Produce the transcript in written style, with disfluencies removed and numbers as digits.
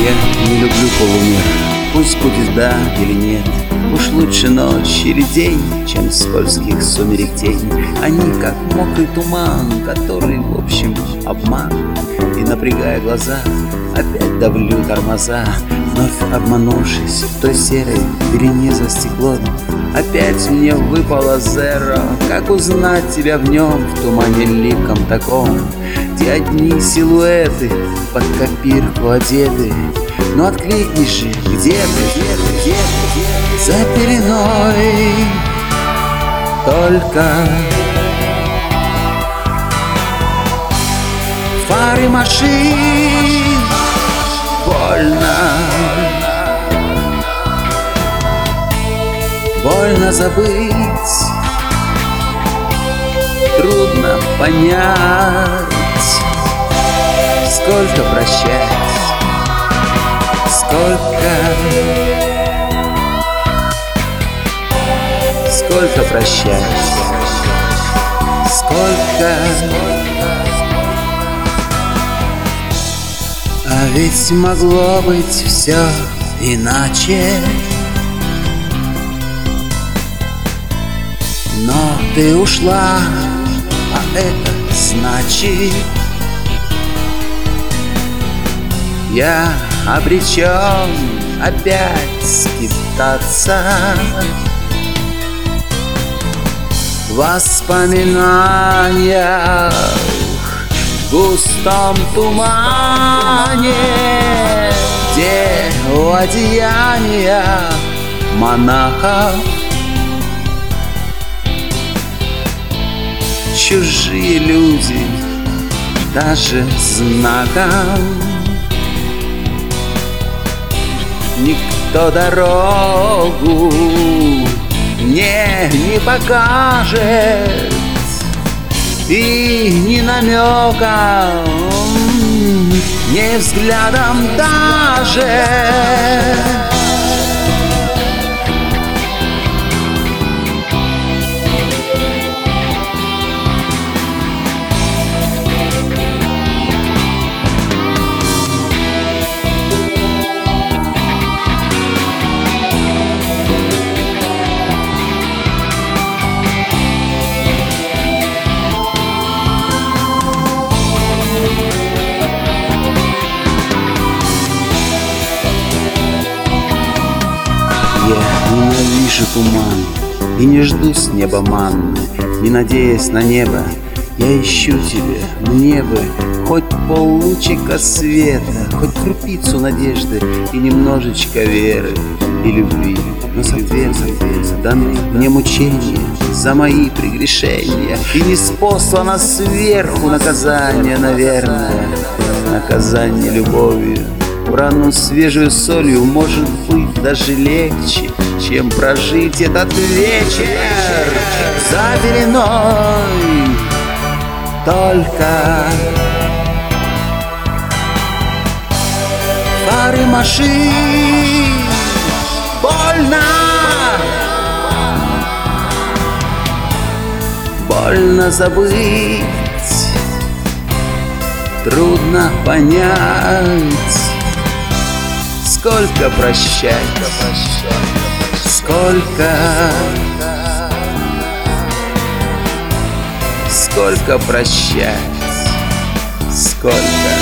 Я не люблю полумер, пусть будет да или нет. Уж лучше ночь или день, чем скользких сумерек тень. Они как мокрый туман, который в общем обман. И напрягая глаза, опять давлю тормоза. Вновь обманувшись в той серой пелене за стеклом, опять мне выпало зеро. Как узнать тебя в нем, в тумане липком таком, где одни силуэты под копирку одеты? Ну откликни же, где ты, за пеленой только фары машин. Больно забыть, трудно понять, сколько прощать, сколько прощать, сколько. А ведь могло быть все иначе. Но ты ушла, а это значит, я обречен опять скитаться в воспоминаниях, в густом тумане, где у одеяния монаха чужие люди, даже знаком никто дорогу не покажет, и ни намеком, ни взглядом даже. Я ненавижу туман и не жду с неба манны, не надеясь на небо, я ищу тебя, мне бы хоть поллучика света, хоть крупицу надежды и немножечко веры и любви. Но с ответом даны мне мучения за мои прегрешения, и ниспослано сверху наказание, наверное, наказание любовью. В рану свежую солью может быть даже легче, чем прожить этот вечер за пеленой только фары машин. Больно забыть, трудно понять, сколько прощать, сколько прощать, сколько.